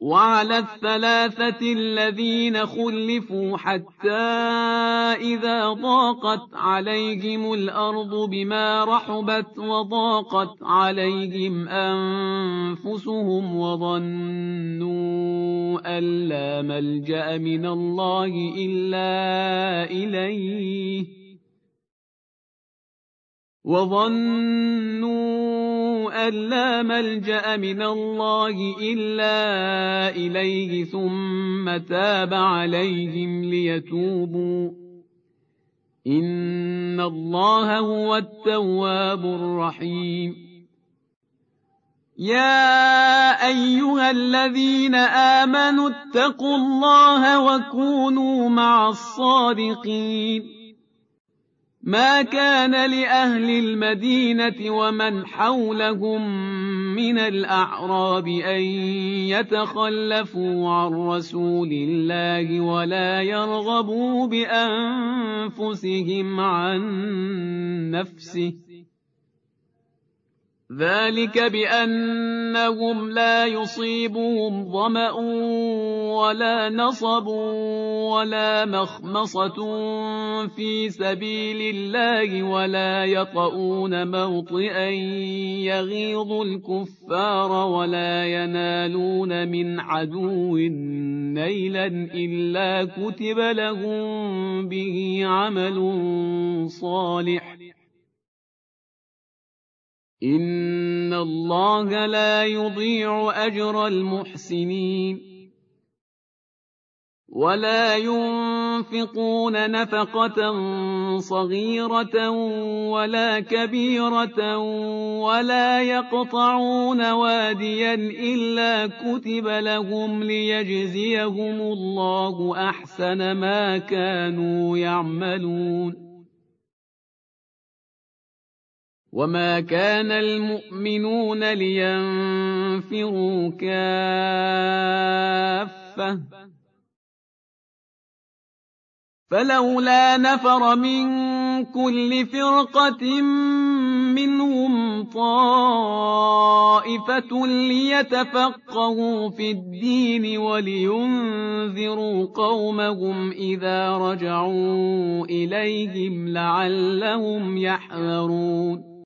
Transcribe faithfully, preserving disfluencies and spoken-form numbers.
وعلى الثلاثة الذين خلفوا حتى إذا ضاقت عليهم الأرض بما رحبت وضاقت عليهم أنفسهم وظنوا أن لا ملجأ من الله إلا إليه وظنوا أن لا ملجأ من الله إلا إليه ثم تاب عليهم ليتوبوا إن الله هو التواب الرحيم. يا أيها الذين آمنوا اتقوا الله وكونوا مع الصادقين. ما كان لأهل المدينة ومن حولهم من الأعراب أن يتخلفوا عن رسول الله ولا يرغبوا بأنفسهم عن نفسه ذلك بأنهم لا يصيبهم ظمأ ولا نصب ولا مخمصة في سبيل الله ولا يطؤون موطئا يغيظ الكفار ولا ينالون من عدو نيلا إلا كتب لهم به عمل صالح إن الله لا يضيع أجر المحسنين. ولا ينفقون نفقة صغيرة ولا كبيرة ولا يقطعون واديا إلا كتب لهم ليجزيهم الله أحسن ما كانوا يعملون. وما كان المؤمنون لينفروا كافة فلولا نفر من كل فرقة منهم طائفة ليتفقهوا في الدين ولينذروا قومهم إذا رجعوا إليهم لعلهم يحذرون.